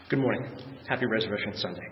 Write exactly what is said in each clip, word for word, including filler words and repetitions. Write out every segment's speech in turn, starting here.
Good morning. Happy Resurrection Sunday.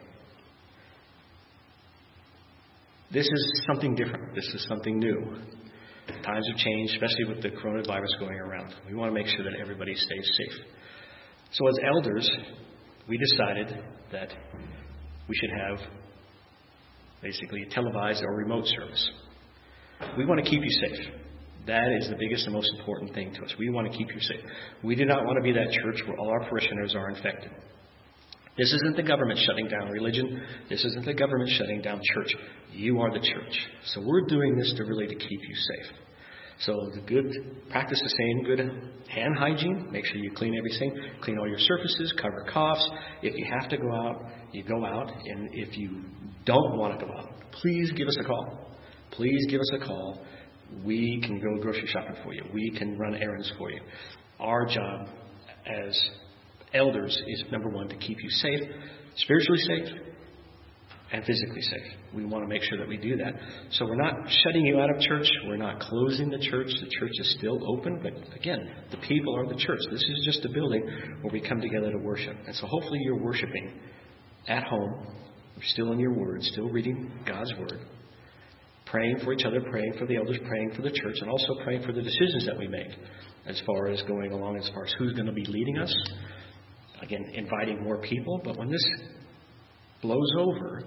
This is something different. This is something new. Times have changed, especially with the coronavirus going around. We want to make sure that everybody stays safe. So as elders, we decided that we should have basically a televised or remote service. We want to keep you safe. That is the biggest and most important thing to us. We want to keep you safe. We do not want to be that church where all our parishioners are infected. This isn't the government shutting down religion. This isn't the government shutting down church. You are the church. So we're doing this to really to keep you safe. So the good practice the same good hand hygiene. Make sure you clean everything. Clean all your surfaces. Cover coughs. If you have to go out, you go out. And if you don't want to go out, please give us a call. Please give us a call. We can go grocery shopping for you. We can run errands for you. Our job as elders is, number one, to keep you safe, spiritually safe, and physically safe. We want to make sure that we do that. So we're not shutting you out of church. We're not closing the church. The church is still open. But again, the people are the church. This is just a building where we come together to worship. And so hopefully you're worshiping at home. You're still in your word, still reading God's word, praying for each other, praying for the elders, praying for the church, and also praying for the decisions that we make as far as going along, as far as who's going to be leading us. Again, inviting more people. But when this blows over,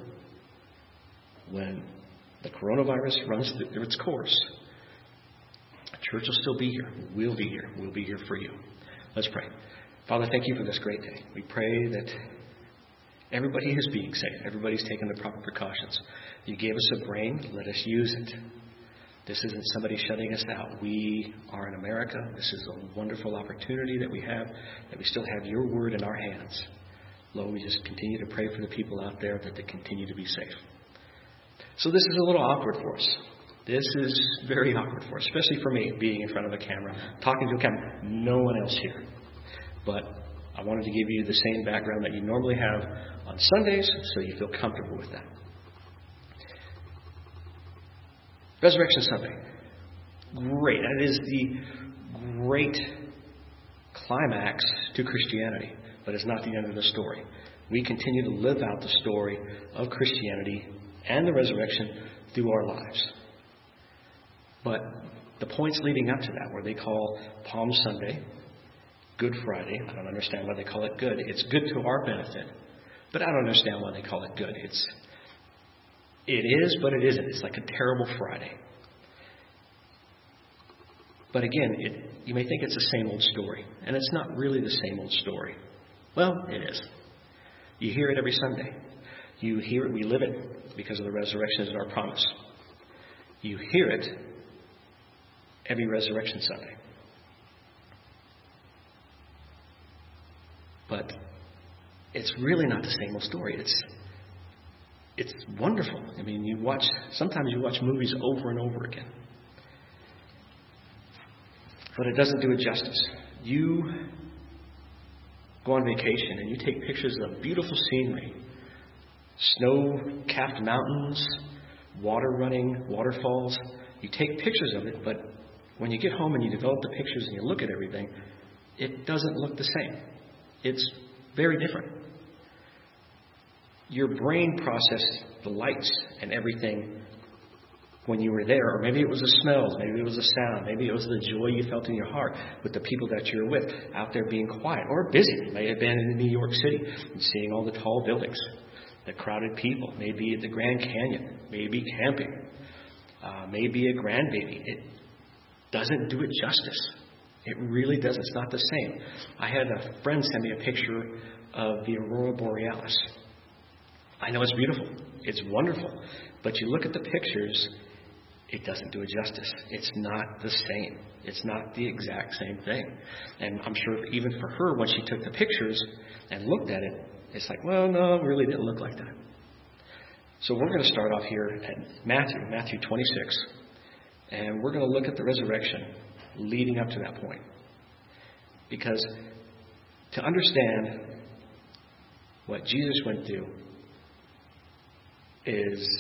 when the coronavirus runs through its course, the church will still be here. We'll be here. We'll be here for you. Let's pray. Father, thank you for this great day. We pray that everybody is being safe. Everybody's taking the proper precautions. You gave us a brain. Let us use it. This isn't somebody shutting us out. We are in America. This is a wonderful opportunity that we have, that we still have your word in our hands. Lord, we just continue to pray for the people out there that they continue to be safe. So this is a little awkward for us. This is very awkward for us, especially for me, being in front of a camera, talking to a camera. No one else here. But I wanted to give you the same background that you normally have on Sundays, so you feel comfortable with that. Resurrection Sunday. Great. That is the great climax to Christianity, but it's not the end of the story. We continue to live out the story of Christianity and the resurrection through our lives. But the points leading up to that, where they call Palm Sunday, Good Friday, I don't understand why they call it good. It's good to our benefit, but I don't understand why they call it good. It's It is, but it isn't. It's like a terrible Friday. But again, it, you may think it's the same old story. And it's not really the same old story. Well, it is. You hear it every Sunday. You hear it, we live it, because of the resurrection is our promise. You hear it every Resurrection Sunday. But it's really not the same old story. It's It's wonderful. I mean, you watch, sometimes you watch movies over and over again. But it doesn't do it justice. You go on vacation and you take pictures of beautiful scenery, snow-capped mountains, water running, waterfalls. You take pictures of it, but when you get home and you develop the pictures and you look at everything, it doesn't look the same. It's very different. Your brain processed the lights and everything when you were there. Or maybe it was the smells, maybe it was the sound, maybe it was the joy you felt in your heart with the people that you're with, out there being quiet or busy. It may have been in New York City and seeing all the tall buildings, the crowded people, maybe at the Grand Canyon, maybe camping, uh, maybe a grandbaby. It doesn't do it justice. It really doesn't. It's not the same. I had a friend send me a picture of the Aurora Borealis. I know it's beautiful. It's wonderful. But you look at the pictures, it doesn't do it justice. It's not the same. It's not the exact same thing. And I'm sure even for her, when she took the pictures and looked at it, it's like, well, no, it really didn't look like that. So we're going to start off here at Matthew, Matthew twenty-six. And we're going to look at the resurrection leading up to that point. Because to understand what Jesus went through is,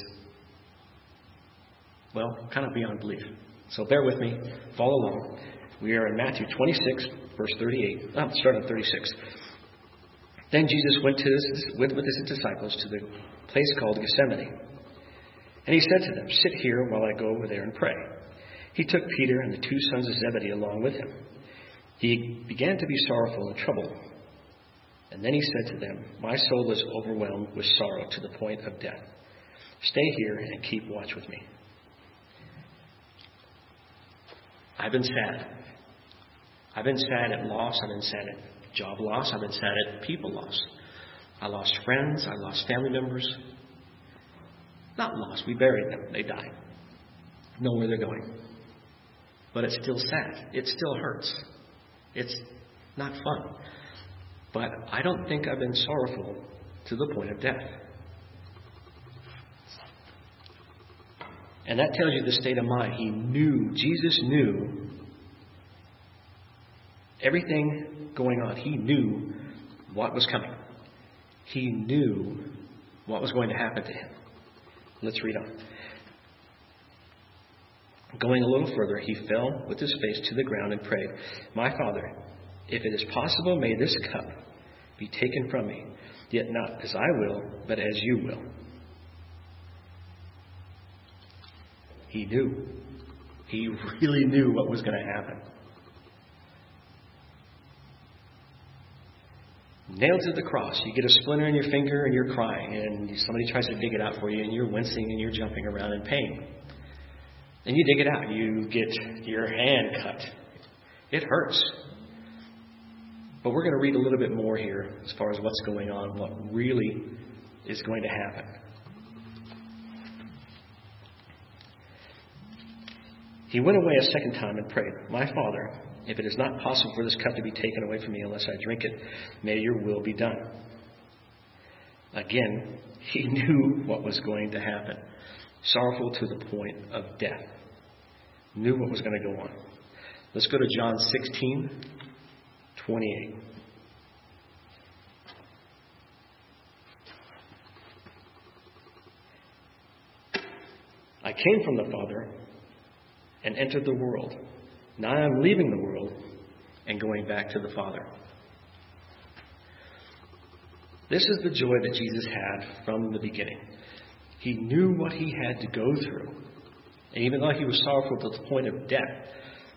well, kind of beyond belief. So bear with me. Follow along. We are in Matthew twenty-six, verse thirty-eight. Oh, start at thirty-six. Then Jesus went, to his, went with his disciples to the place called Gethsemane. And he said to them, "Sit here while I go over there and pray." He took Peter and the two sons of Zebedee along with him. He began to be sorrowful and troubled. And then he said to them, "My soul is overwhelmed with sorrow to the point of death. Stay here and keep watch with me." I've been sad. I've been sad at loss. I've been sad at job loss. I've been sad at people loss. I lost friends. I lost family members. Not lost. We buried them. They died. Know where they're going. But it's still sad. It still hurts. It's not fun. But I don't think I've been sorrowful to the point of death. And that tells you the state of mind. He knew, Jesus knew everything going on. He knew what was coming. He knew what was going to happen to him. Let's read on. Going a little further, he fell with his face to the ground and prayed, "My Father, if it is possible, may this cup be taken from me, yet not as I will, but as you will." He knew. He really knew what was going to happen. Nailed to the cross. You get a splinter in your finger and you're crying, and somebody tries to dig it out for you, and you're wincing and you're jumping around in pain. And you dig it out. You get your hand cut. It hurts. But we're going to read a little bit more here as far as what's going on, what really is going to happen. He went away a second time and prayed, "My Father, if it is not possible for this cup to be taken away from me unless I drink it, may your will be done." Again, he knew what was going to happen. Sorrowful to the point of death. Knew what was going to go on. Let's go to John sixteen, twenty-eight. "I came from the Father and entered the world. Now I am leaving the world and going back to the Father." This is the joy that Jesus had from the beginning. He knew what he had to go through. And even though he was sorrowful to the point of death,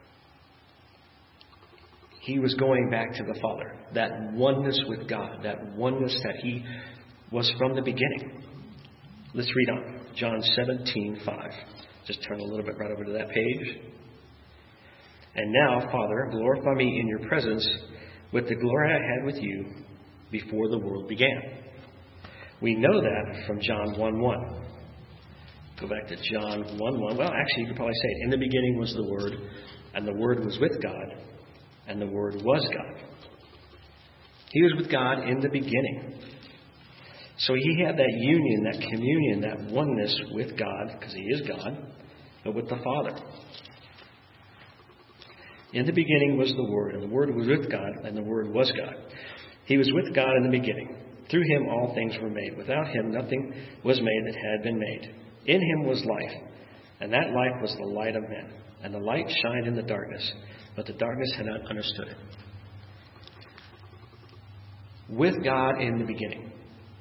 he was going back to the Father. That oneness with God, that oneness that he was from the beginning. Let's read on. John seventeen, five. Just turn a little bit right over to that page. "And now, Father, glorify me in your presence with the glory I had with you before the world began." We know that from John one one. Go back to John one one. Well, actually, you could probably say it. In the beginning was the Word, and the Word was with God, and the Word was God. He was with God in the beginning. So he had that union, that communion, that oneness with God, because he is God, but with the Father. In the beginning was the Word, and the Word was with God, and the Word was God. He was with God in the beginning. Through him all things were made. Without him nothing was made that had been made. In him was life, and that life was the light of men. And the light shined in the darkness, but the darkness had not understood it. With God in the beginning.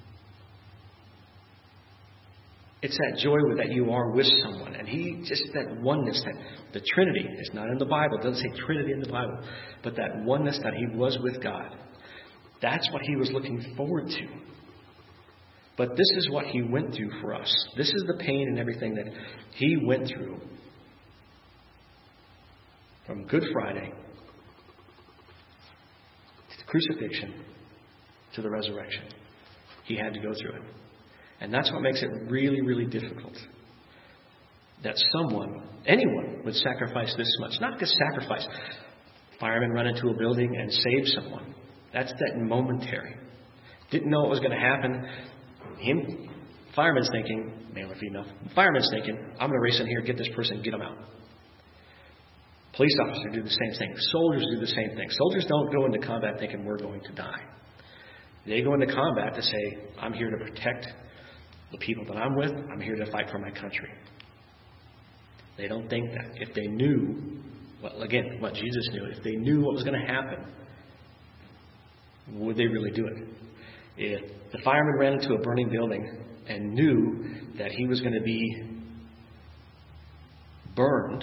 It's that joy that you are with someone. And he, just that oneness, that the Trinity, it's not in the Bible. It doesn't say Trinity in the Bible. But that oneness that he was with God. That's what he was looking forward to. But this is what he went through for us. This is the pain and everything that he went through. From Good Friday to the crucifixion to the resurrection. He had to go through it. And that's what makes it really, really difficult. That someone, anyone, would sacrifice this much. Not just sacrifice. Firemen run into a building and save someone. That's that momentary. Didn't know what was going to happen. Him, fireman's thinking, male or female, fireman's thinking, I'm going to race in here, get this person, get them out. Police officers do the same thing. Soldiers do the same thing. Soldiers don't go into combat thinking we're going to die. They go into combat to say, I'm here to protect the people that I'm with. I'm here to fight for my country. They don't think that. If they knew, well, again, what Jesus knew, if they knew what was going to happen, would they really do it? If the fireman ran into a burning building and knew that he was going to be burned,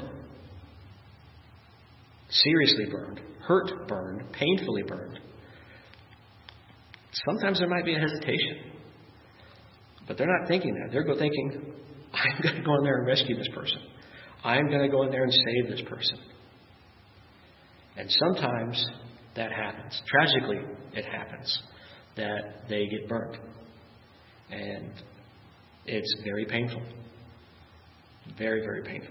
seriously burned, hurt burned, painfully burned, sometimes there might be a hesitation. But they're not thinking that. They're go thinking, I'm going to go in there and rescue this person. I'm going to go in there and save this person. And sometimes that happens. Tragically, it happens that they get burnt. And it's very painful. Very, very painful.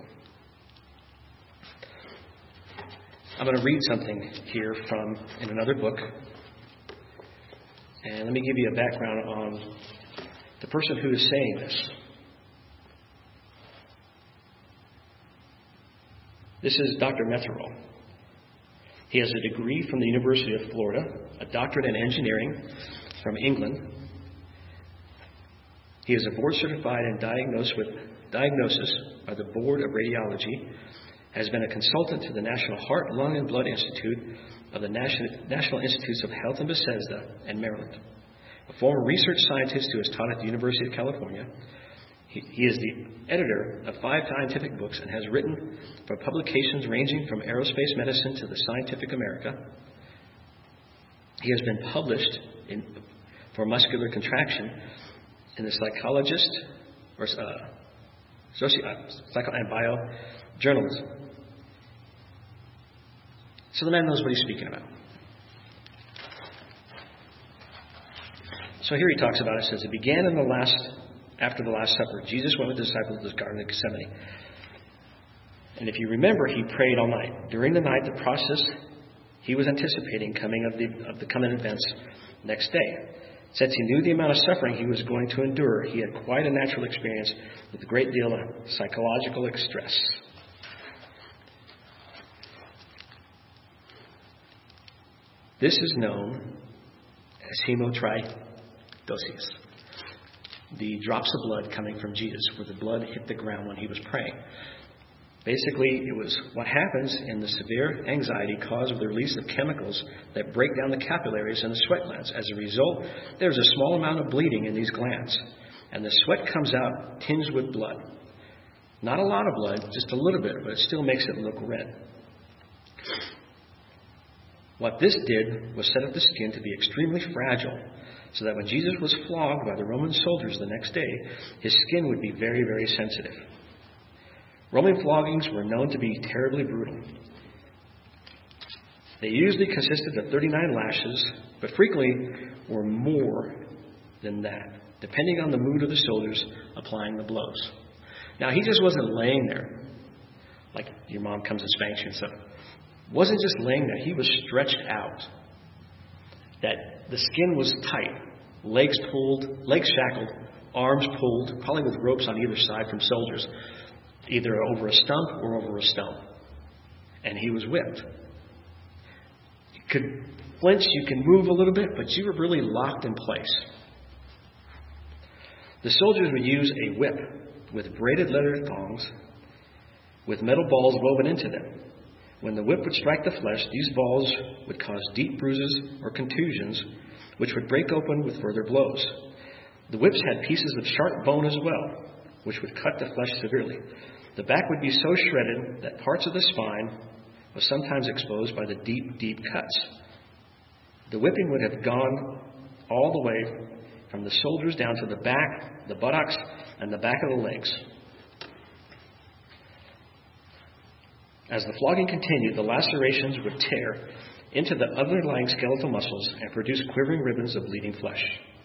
I'm going to read something here from in another book. And let me give you a background on the person who is saying this. This is Doctor Metherell. He has a degree from the University of Florida, a doctorate in engineering from England. He is a board certified and diagnosed with diagnosis by the Board of Radiology, has been a consultant to the National Heart, Lung, and Blood Institute of the National, National Institutes of Health in Bethesda and Maryland. A former research scientist who has taught at the University of California. He, he is the editor of five scientific books and has written for publications ranging from aerospace medicine to the Scientific America. He has been published in, for muscular contraction in the Psychologist or uh, Soci- uh, Psycho and Bio Journalism. So the man knows what he's speaking about. So here he talks about it. It says, it began in the last, after the Last Supper. Jesus went with the disciples to the Garden of Gethsemane. And if you remember, he prayed all night. During the night, the process he was anticipating coming of the, of the coming events next day. Since he knew the amount of suffering he was going to endure, he had quite a natural experience with a great deal of psychological stress. This is known as hemotridosius, the drops of blood coming from Jesus, where the blood hit the ground when he was praying. Basically, it was what happens in the severe anxiety caused with the release of chemicals that break down the capillaries and the sweat glands. As a result, there's a small amount of bleeding in these glands, and the sweat comes out tinged with blood. Not a lot of blood, just a little bit, but it still makes it look red. What this did was set up the skin to be extremely fragile, so that when Jesus was flogged by the Roman soldiers the next day, his skin would be very, very sensitive. Roman floggings were known to be terribly brutal. They usually consisted of thirty-nine lashes, but frequently were more than that, depending on the mood of the soldiers applying the blows. Now, he just wasn't laying there, like your mom comes and spanks you and stuff. Wasn't just laying there. He was stretched out. That the skin was tight, legs pulled, legs shackled, arms pulled, probably with ropes on either side from soldiers, either over a stump or over a stone. And he was whipped. You could flinch, you can move a little bit, but you were really locked in place. The soldiers would use a whip with braided leather thongs with metal balls woven into them. When the whip would strike the flesh, these balls would cause deep bruises or contusions, which would break open with further blows. The whips had pieces of sharp bone as well, which would cut the flesh severely. The back would be so shredded that parts of the spine was sometimes exposed by the deep, deep cuts. The whipping would have gone all the way from the shoulders down to the back, the buttocks, and the back of the legs. As the flogging continued, the lacerations would tear into the underlying skeletal muscles and produce quivering ribbons of bleeding flesh.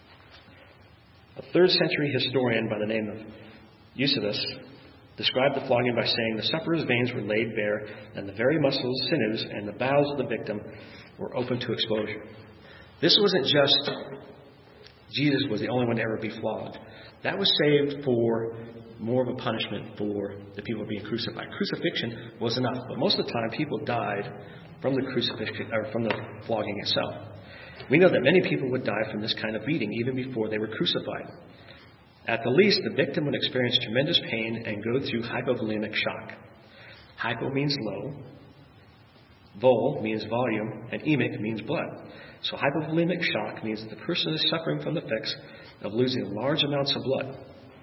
A third century historian by the name of Eusebius described the flogging by saying the sufferer's veins were laid bare, and the very muscles, sinews, and the bowels of the victim were open to exposure. This wasn't just Jesus was the only one to ever be flogged. That was saved for more of a punishment for the people being crucified. Crucifixion was enough, but most of the time people died from the crucifixion or from the flogging itself. We know that many people would die from this kind of beating even before they were crucified. At the least, the victim would experience tremendous pain and go through hypovolemic shock. Hypo means low, Vol means volume, and emic means blood. So hypovolemic shock means that the person is suffering from the effects of losing large amounts of blood.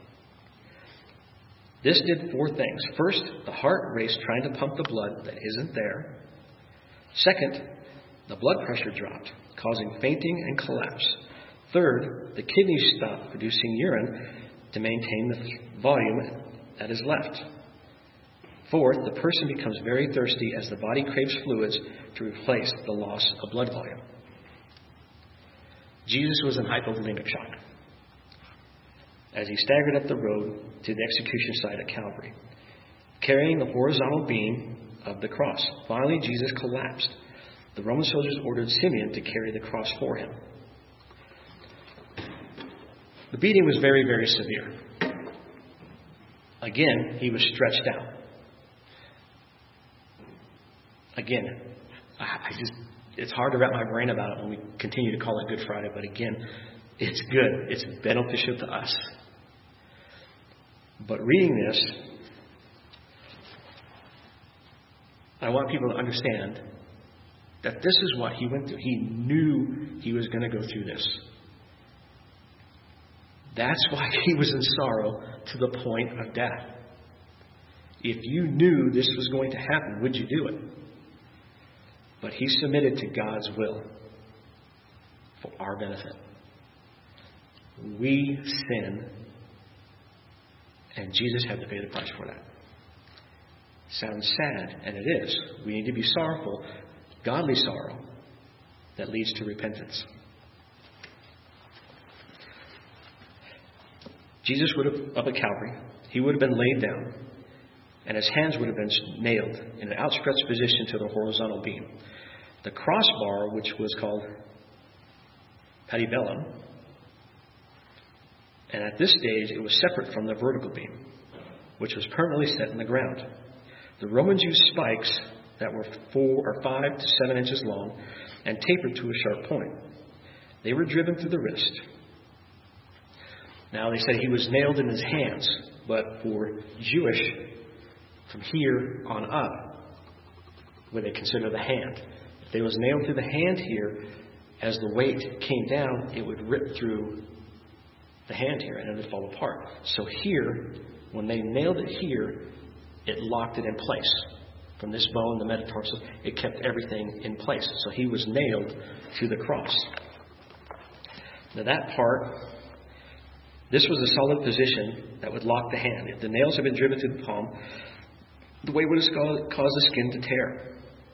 This did four things. First, the heart raced trying to pump the blood that isn't there. Second, the blood pressure dropped, causing fainting and collapse. Third, the kidneys stopped producing urine to maintain the volume that is left. Fourth, the person becomes very thirsty as the body craves fluids to replace the loss of blood volume. Jesus was in hypovolemic shock as he staggered up the road to the execution site at Calvary, carrying the horizontal beam of the cross. Finally, Jesus collapsed. The Roman soldiers ordered Simeon to carry the cross for him. The beating was very, very severe. Again, he was stretched out. Again, I just, it's hard to wrap my brain about it when we continue to call it Good Friday, but again, it's good. It's beneficial to us. But reading this, I want people to understand that this is what he went through. He knew he was going to go through this. That's why he was in sorrow to the point of death. If you knew this was going to happen, would you do it? But he submitted to God's will for our benefit. We sin, and Jesus had to pay the price for that. Sounds sad, and it is. We need to be sorrowful, godly sorrow that leads to repentance. Jesus would have, up at Calvary, he would have been laid down, and his hands would have been nailed in an outstretched position to the horizontal beam. The crossbar, which was called patibulum, and at this stage it was separate from the vertical beam, which was permanently set in the ground. The Romans used spikes that were four or five to seven inches long and tapered to a sharp point. They were driven through the wrist. Now, they said he was nailed in his hands, but for Jewish, from here on up, what they consider the hand. If they was nailed through the hand here, as the weight came down, it would rip through the hand here and it would fall apart. So here, when they nailed it here, it locked it in place. From this bone, the metatarsal, it kept everything in place. So he was nailed to the cross. Now that part, this was a solid position that would lock the hand. If the nails had been driven through the palm, the weight would have caused the skin to tear.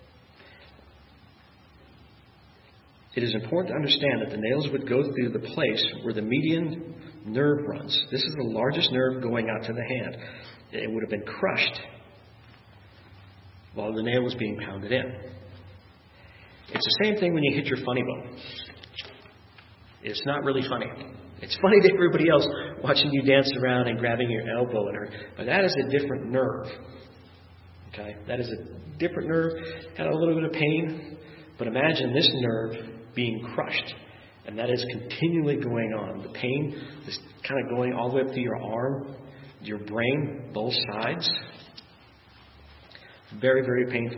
It is important to understand that the nails would go through the place where the median nerve runs. This is the largest nerve going out to the hand. It would have been crushed while the nail was being pounded in. It's the same thing when you hit your funny bone. It's not really funny. It's funny to everybody else watching you dance around and grabbing your elbow and hurt, but that is a different nerve. Okay? That is a different nerve. Had a little bit of pain, but imagine this nerve being crushed, and that is continually going on. The pain is kind of going all the way up to your arm, your brain, both sides. Very, very painful.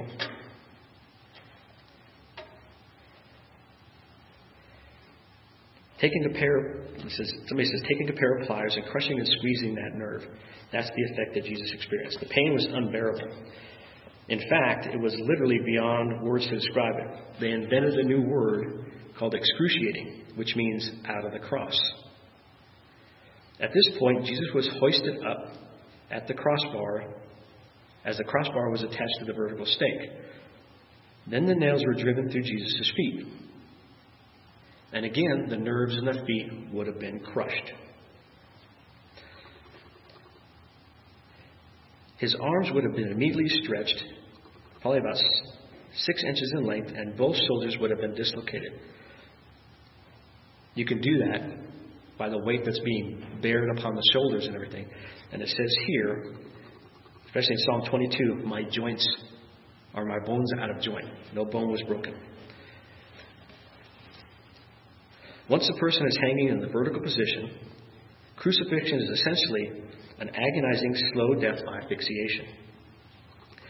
Taking a pair, says, somebody says, taking a pair of pliers and crushing and squeezing that nerve. That's the effect that Jesus experienced. The pain was unbearable. In fact, it was literally beyond words to describe it. They invented a new word called excruciating, which means out of the cross. At this point, Jesus was hoisted up at the crossbar as the crossbar was attached to the vertical stake. Then the nails were driven through Jesus' feet. And again, the nerves in the feet would have been crushed. His arms would have been immediately stretched, probably about six inches in length, and both shoulders would have been dislocated. You can do that by the weight that's being bared upon the shoulders and everything. And it says here, especially in Psalm twenty-two, my joints are my bones out of joint. No bone was broken. Once a person is hanging in the vertical position, crucifixion is essentially an agonizing, slow death by asphyxiation.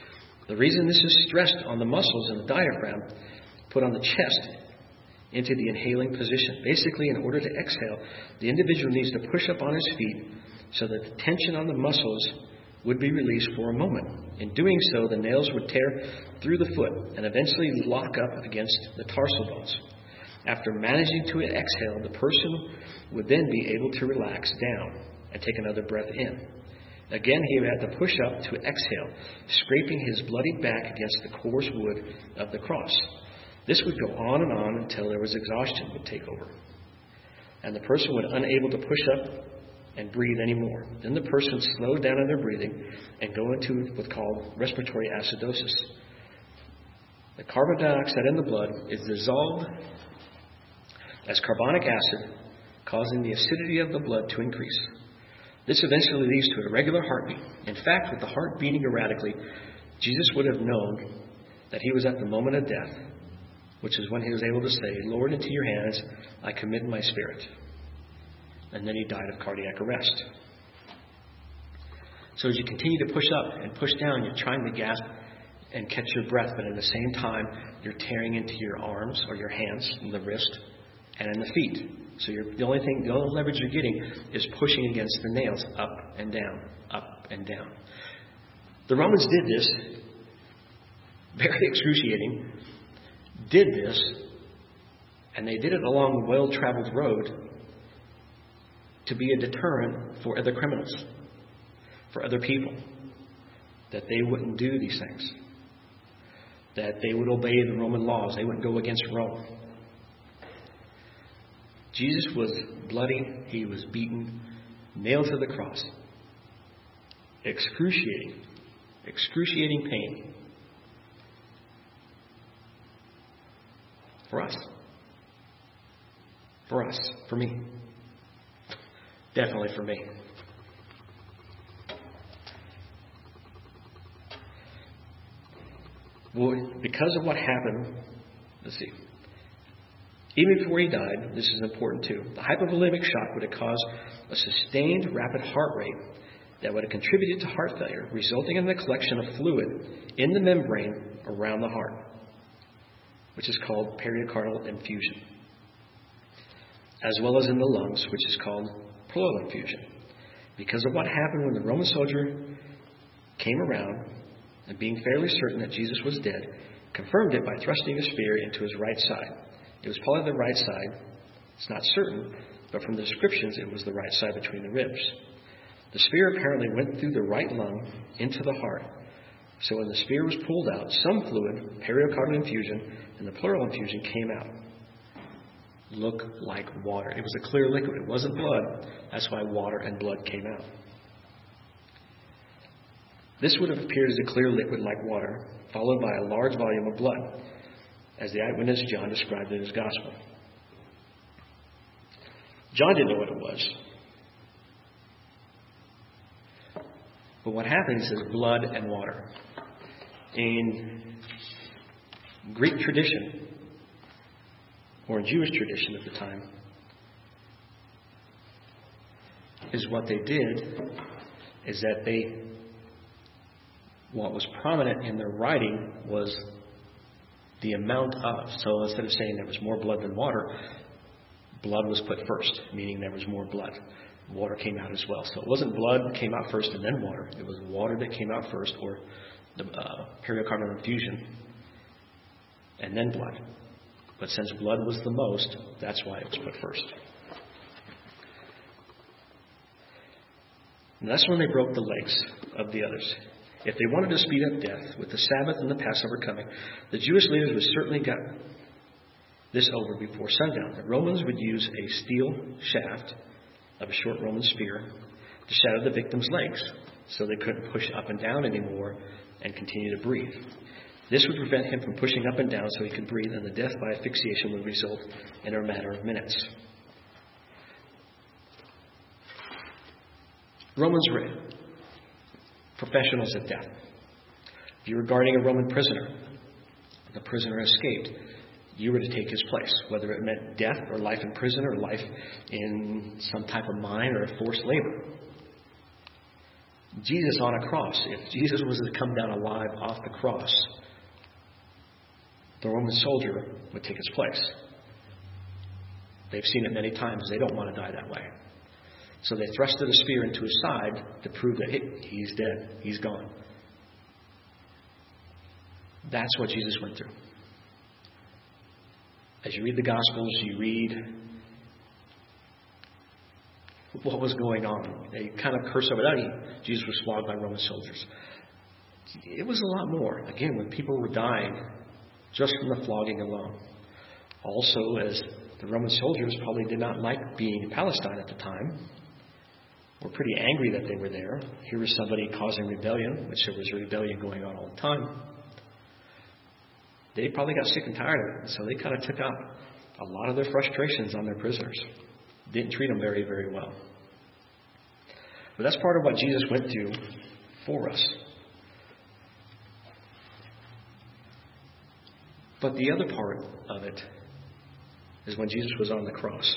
The reason this is stressed on the muscles and the diaphragm, put on the chest into the inhaling position. Basically, in order to exhale, the individual needs to push up on his feet so that the tension on the muscles would be released for a moment. In doing so, the nails would tear through the foot and eventually lock up against the tarsal bones. After managing to exhale, the person would then be able to relax down and take another breath in. Again, he would have to push up to exhale, scraping his bloodied back against the coarse wood of the cross. This would go on and on until there was exhaustion would take over, and the person would unable to push up and breathe anymore. Then the person slowed down in their breathing and go into what's called respiratory acidosis. The carbon dioxide in the blood is dissolved as carbonic acid, causing the acidity of the blood to increase. This eventually leads to a regular heartbeat. In fact, with the heart beating erratically, Jesus would have known that he was at the moment of death, which is when he was able to say, "Lord, into your hands I commit my spirit." And then he died of cardiac arrest. So as you continue to push up and push down, you're trying to gasp and catch your breath, but at the same time, you're tearing into your arms or your hands and the wrist and in the feet. So you're, the only thing, the only leverage you're getting is pushing against the nails, up and down, up and down. The Romans did this, very excruciating, did this, and they did it along the well-traveled road to be a deterrent for other criminals, for other people, that they wouldn't do these things, that they would obey the Roman laws, they wouldn't go against Rome. Jesus was bloody, he was beaten, nailed to the cross. Excruciating, excruciating pain. For us. For us. For me. Definitely for me. Well, because of what happened, let's see. Even before he died, this is important too, the hypovolemic shock would have caused a sustained rapid heart rate that would have contributed to heart failure, resulting in the collection of fluid in the membrane around the heart, which is called pericardial infusion, as well as in the lungs, which is called pleural infusion. Because of what happened when the Roman soldier came around and being fairly certain that Jesus was dead, confirmed it by thrusting a spear into his right side. It was probably the right side. It's not certain, but from the descriptions, it was the right side between the ribs. The spear apparently went through the right lung into the heart. So when the spear was pulled out, some fluid, pericardial infusion, and the pleural infusion came out. Look like water. It was a clear liquid. It wasn't blood. That's why water and blood came out. This would have appeared as a clear liquid like water, followed by a large volume of blood, as the eyewitness John described in his gospel. John didn't know what it was. But what happened is blood and water. In Greek tradition, or in Jewish tradition at the time, is what they did is that they, what was prominent in their writing was the amount of. So instead of saying there was more blood than water, blood was put first, meaning there was more blood. Water came out as well. So it wasn't blood that came out first and then water. It was water that came out first, or the uh, pericardial infusion, and then blood. But since blood was the most, that's why it was put first. And that's when they broke the legs of the others. If they wanted to speed up death with the Sabbath and the Passover coming, the Jewish leaders would certainly get this over before sundown. The Romans would use a steel shaft of a short Roman spear to shatter the victim's legs so they couldn't push up and down anymore and continue to breathe. This would prevent him from pushing up and down so he could breathe, and the death by asphyxiation would result in a matter of minutes. Romans were professionals at death. If you were guarding a Roman prisoner, the prisoner escaped, you were to take his place, whether it meant death or life in prison or life in some type of mine or forced labor. Jesus on a cross, if Jesus was to come down alive off the cross, the Roman soldier would take his place. They've seen it many times. They don't want to die that way. So they thrusted a spear into his side to prove that hey, he's dead. He's gone. That's what Jesus went through. As you read the Gospels, you read what was going on. They kind of curse over that. Jesus was flogged by Roman soldiers. It was a lot more. Again, when people were dying just from the flogging alone. Also, as the Roman soldiers probably did not like being in Palestine at the time, were pretty angry that they were there. Here was somebody causing rebellion, which there was rebellion going on all the time. They probably got sick and tired of it, and so they kind of took out a lot of their frustrations on their prisoners. Didn't treat them very, very well. But that's part of what Jesus went through for us. But the other part of it is when Jesus was on the cross.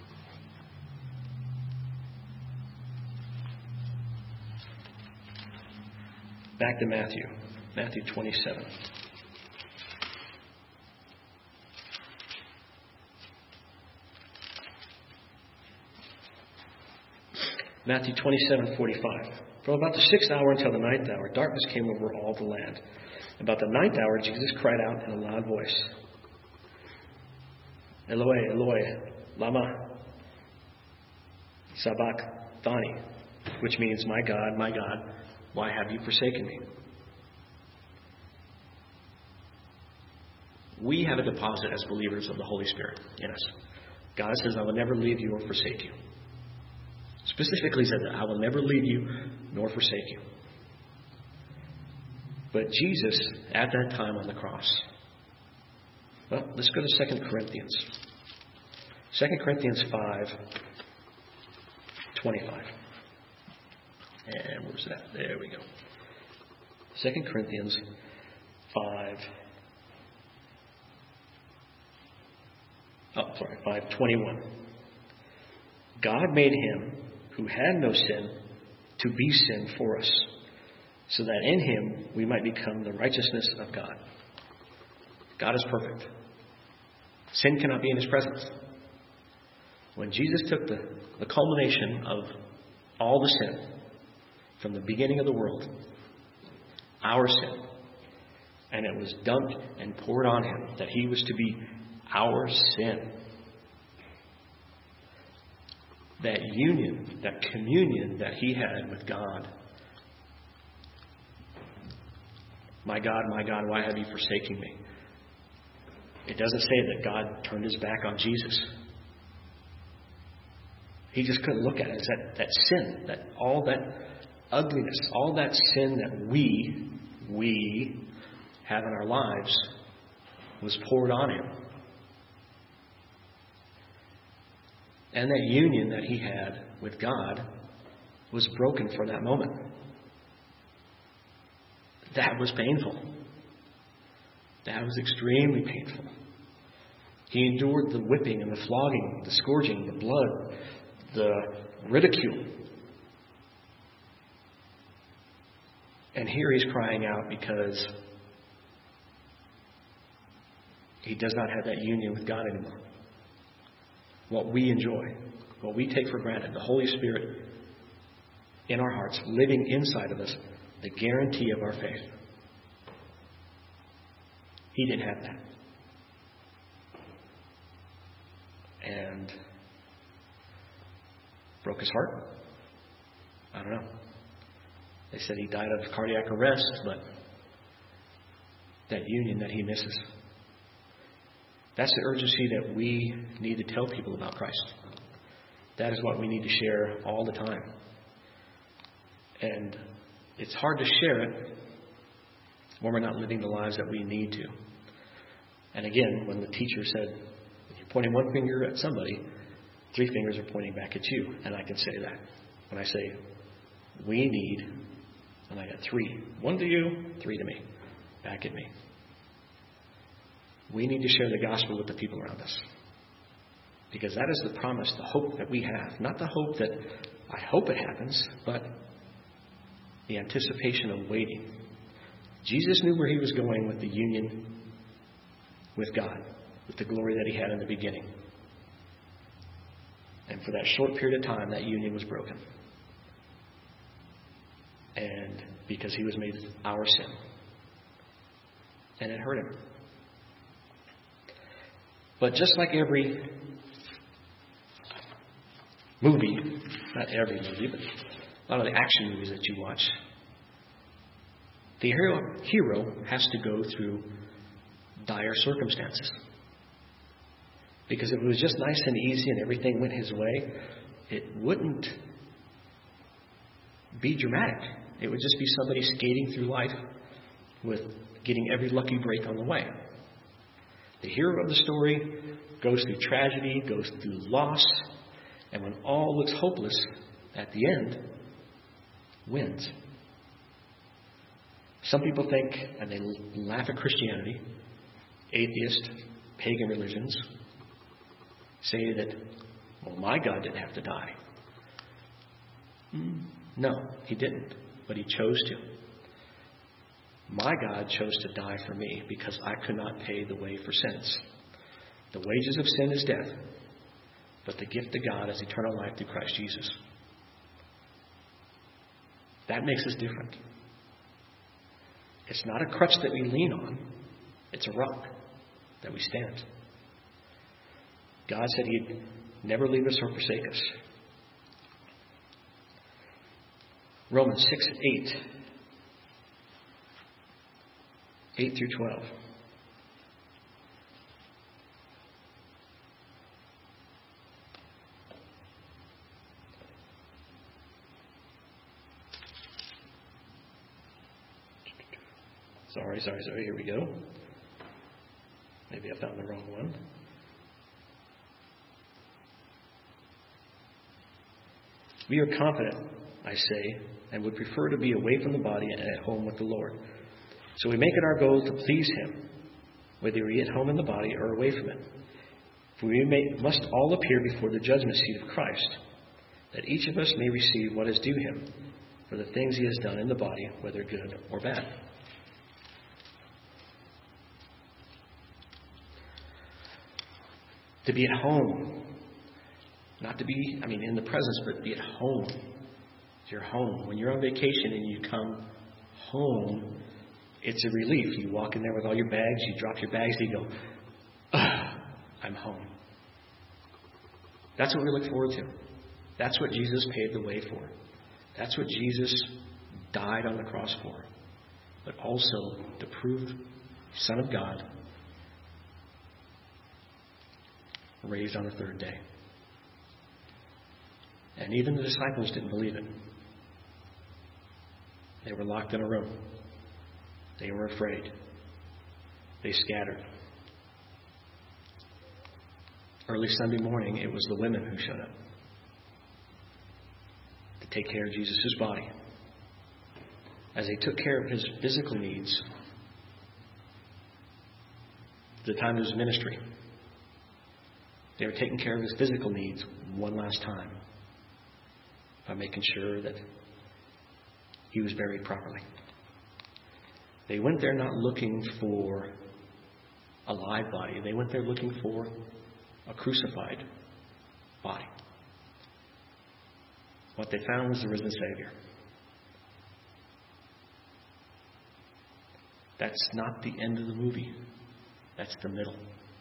Back to Matthew, Matthew twenty-seven. Matthew twenty-seven forty-five. From about the sixth hour until the ninth hour, darkness came over all the land. About the ninth hour, Jesus cried out in a loud voice, Eloi, Eloi, lama sabachthani, which means, my God, my God, why have you forsaken me? We have a deposit as believers of the Holy Spirit in us. God says, I will never leave you or forsake you. Specifically said that, I will never leave you nor forsake you. But Jesus, at that time on the cross, well, let's go to Second Corinthians. Second Corinthians five twenty-five. And where's that? There we go. Second Corinthians five. Oh, sorry, five twenty-one. God made him who had no sin to be sin for us, so that in him we might become the righteousness of God. God is perfect. Sin cannot be in his presence. When Jesus took the, the culmination of all the sin from the beginning of the world, our sin, and it was dumped and poured on him, that he was to be our sin. That union, that communion that he had with God. My God, my God, why have you forsaken me? It doesn't say that God turned his back on Jesus. He just couldn't look at it as that, that sin, that all that ugliness, all that sin that we, we have in our lives was poured on him. And that union that he had with God was broken for that moment. That was painful. That was extremely painful. He endured the whipping and the flogging, the scourging, the blood, the ridicule. And here he's crying out because he does not have that union with God anymore. What we enjoy, what we take for granted, the Holy Spirit in our hearts, living inside of us, the guarantee of our faith. He didn't have that. And broke his heart? I don't know. They said he died of cardiac arrest, but that union that he misses. That's the urgency that we need to tell people about Christ. That is what we need to share all the time. And it's hard to share it when we're not living the lives that we need to. And again, when the teacher said, you're pointing one finger at somebody, three fingers are pointing back at you. And I can say that. When I say, we need, and I got three. One to you, three to me. Back at me. We need to share the gospel with the people around us. Because that is the promise, the hope that we have. Not the hope that I hope it happens, but the anticipation of waiting. Jesus knew where he was going with the union with God, with the glory that he had in the beginning. And for that short period of time, that union was broken. And because he was made our sin. And it hurt him. But just like every movie, not every movie, but a lot of the action movies that you watch, the hero, hero has to go through dire circumstances. Because if it was just nice and easy and everything went his way, it wouldn't be dramatic. It would just be somebody skating through life with getting every lucky break on the way. The hero of the story goes through tragedy, goes through loss, and when all looks hopeless, at the end, wins. Some people think, and they laugh at Christianity, atheist, pagan religions, say that, well, my God didn't have to die. No, he didn't, but he chose to. My God chose to die for me because I could not pay the way for sins. The wages of sin is death, but the gift of God is eternal life through Christ Jesus. That makes us different. It's not a crutch that we lean on. It's a rock that we stand. God said he'd never leave us or forsake us. Romans six, eight. eight through twelve. Sorry, sorry, sorry. Here we go. Maybe I found the wrong one. We are confident, I say, and would prefer to be away from the body and at home with the Lord. So we make it our goal to please him, whether we are at home in the body or away from it. For we may, must all appear before the judgment seat of Christ, that each of us may receive what is due him for the things he has done in the body, whether good or bad. To be at home. Not to be, I mean, in the presence, but be at home. You're home. When you're on vacation and you come home, it's a relief. You walk in there with all your bags, you drop your bags, and you go, ah, I'm home. That's what we look forward to. That's what Jesus paved the way for. That's what Jesus died on the cross for. But also to prove Son of God, raised on the third day. And even the disciples didn't believe it. They were locked in a room. They were afraid. They scattered. Early Sunday morning, it was the women who showed up to take care of Jesus' body. As they took care of his physical needs, at the time of his ministry, they were taking care of his physical needs one last time by making sure that he was buried properly. They went there not looking for a live body. They went there looking for a crucified body. What they found was the risen Savior. That's not the end of the movie. That's the middle.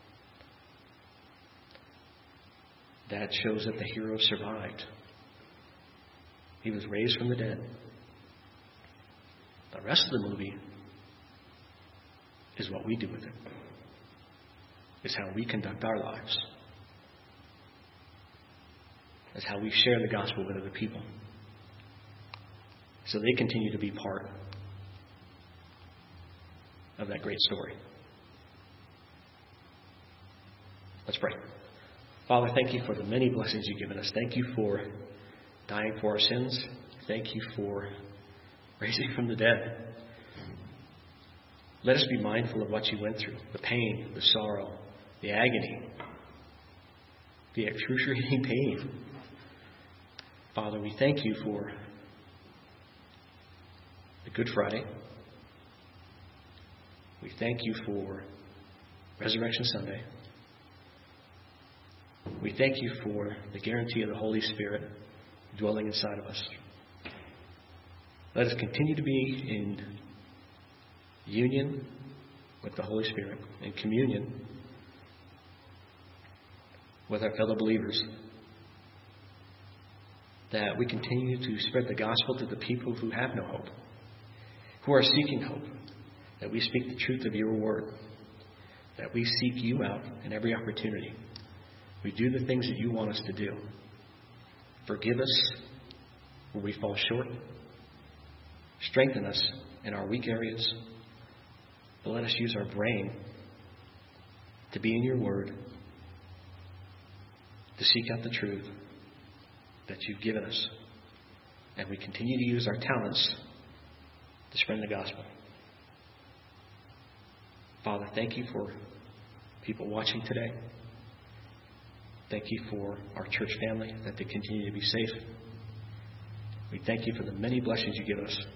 That shows that the hero survived. He was raised from the dead. The rest of the movie is what we do with it. It's how we conduct our lives. It's how we share the gospel with other people. So they continue to be part of that great story. Let's pray. Father, thank you for the many blessings you've given us. Thank you for dying for our sins. Thank you for raising from the dead. Let us be mindful of what you went through, the pain, the sorrow, the agony, the excruciating pain. Father, we thank you for the Good Friday. We thank you for Resurrection Sunday. We thank you for the guarantee of the Holy Spirit dwelling inside of us. Let us continue to be in union with the Holy Spirit, in communion with our fellow believers, that we continue to spread the gospel to the people who have no hope, who are seeking hope, that we speak the truth of your word, that we seek you out in every opportunity. We do the things that you want us to do. Forgive us where we fall short. Strengthen us in our weak areas. But let us use our brain to be in your word, to seek out the truth that you've given us. And we continue to use our talents to spread the gospel. Father, thank you for people watching today. Thank you for our church family, that they continue to be safe. We thank you for the many blessings you give us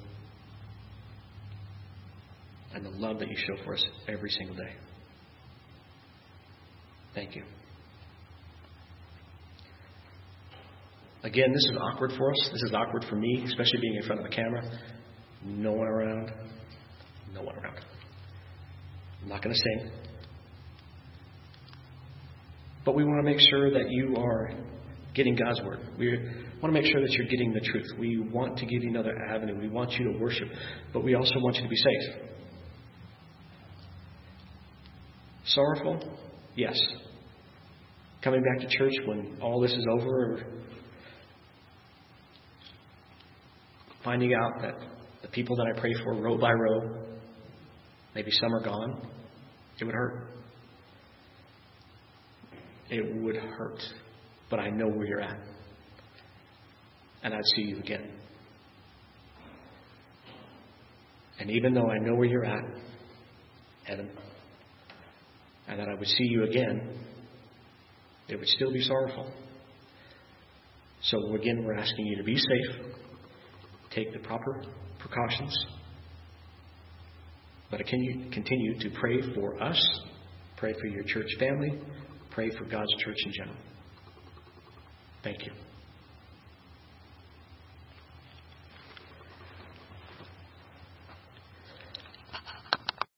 and the love that you show for us every single day. Thank you. Again, this is awkward for us. This is awkward for me, especially being in front of a camera. No one around. No one around. I'm not going to sing. But we want to make sure that you are getting God's word. We want to make sure that you're getting the truth. We want to give you another avenue. We want you to worship. But we also want you to be safe. Sorrowful? Yes. Coming back to church when all this is over, or finding out that the people that I pray for row by row, maybe some are gone, it would hurt. It would hurt. But I know where you're at. And I'd see you again. And even though I know where you're at, heaven, and that I would see you again, it would still be sorrowful. So again, we're asking you to be safe. Take the proper precautions. But continue, continue to pray for us. Pray for your church family. Pray for God's church in general. Thank you.